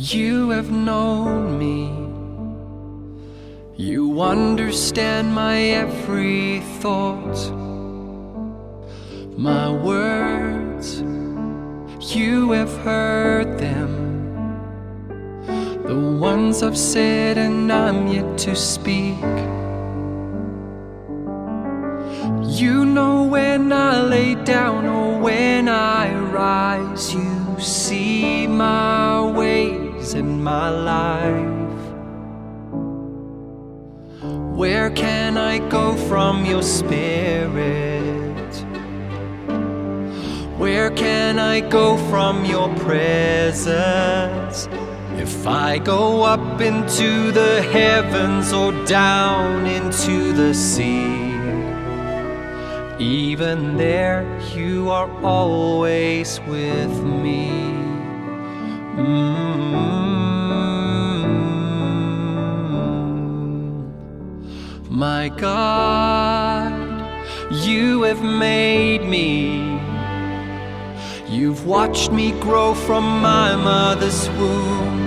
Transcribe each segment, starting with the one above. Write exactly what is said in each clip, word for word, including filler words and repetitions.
You have known me. You understand my every thought, my words, you have heard them, the ones I've said and I'm yet to speak. You know when I lay down or when I rise, you see my ways and my life. Where can I go from your spirit? Where can I go from your presence? If I go up into the heavens or down into the sea, even there you are always with me. Mm-hmm. My God, you have made me. You've watched me grow from my mother's womb.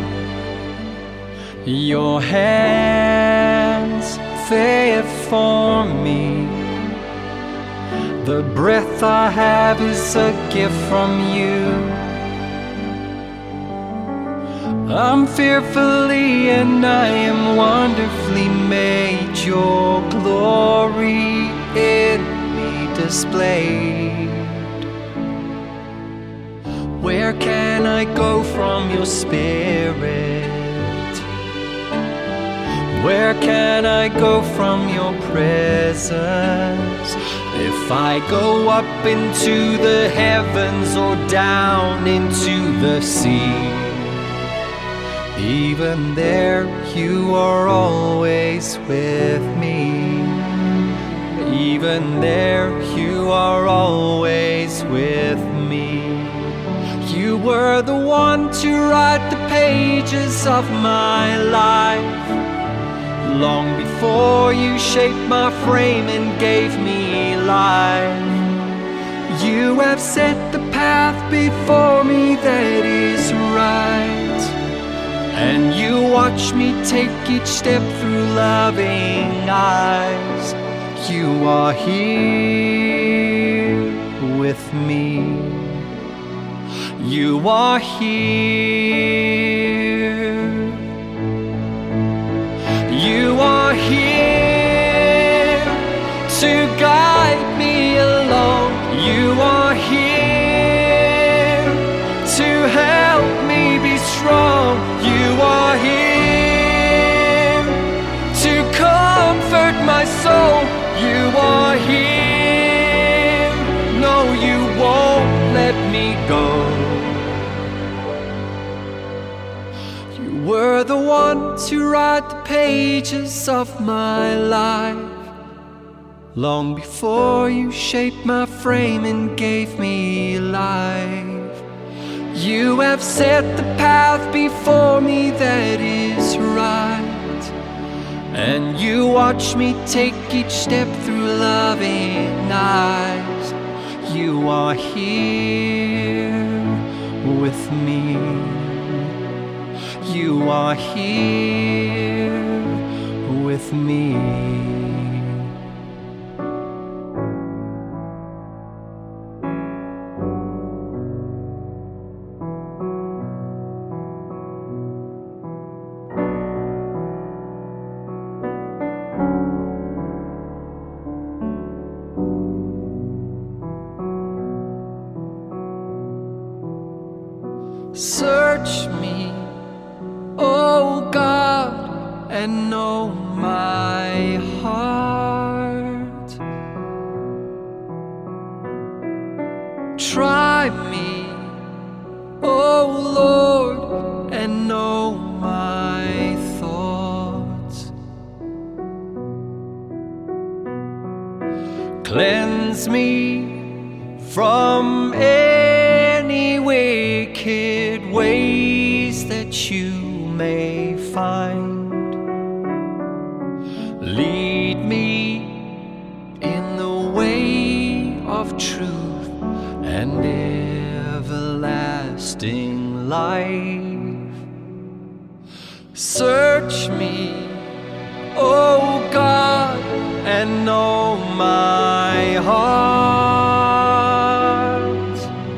Your hands, they have formed me. The breath I have is a gift from you. I'm fearfully and I am wonderfully made. Your glory in me displayed. Where can I go from your spirit? Where can I go from your presence? If I go up into the heavens or down into the sea, even there you are always with me. Even there you are always with me. You were the one to write the pages of my life, long before you shaped my frame and gave me life. You have set the path before me that is right, and you watch me take each step through loving eyes. You are here with me. You are here. You are here to guide me along. You are here to help me be strong. You are here to comfort my soul. You are here. No, you won't let me go. You were the one to write the pages of my life, long before you shaped my frame and gave me life. You have set the path before me that is right, and you watch me take each step through loving eyes. You are here with me. You are here with me. Search me, oh God, and know my heart. Try me, oh Lord, and know my thoughts. Cleanse me from any wicked ways that you may find. Lead me in the way of truth and everlasting life. Search me, O God, and know my heart.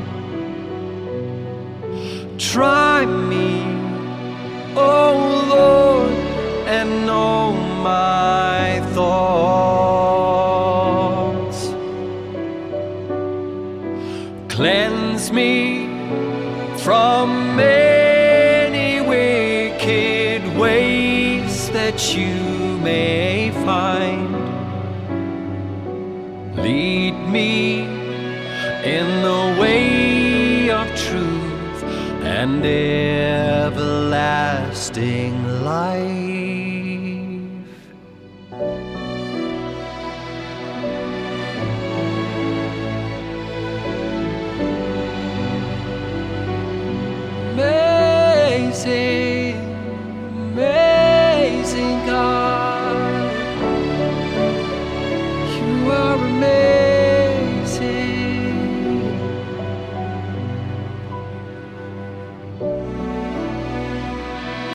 Try me, O Lord, and know my thoughts. Cleanse me from any wicked ways that you may find. Lead me in the way of truth and everlasting life. Amazing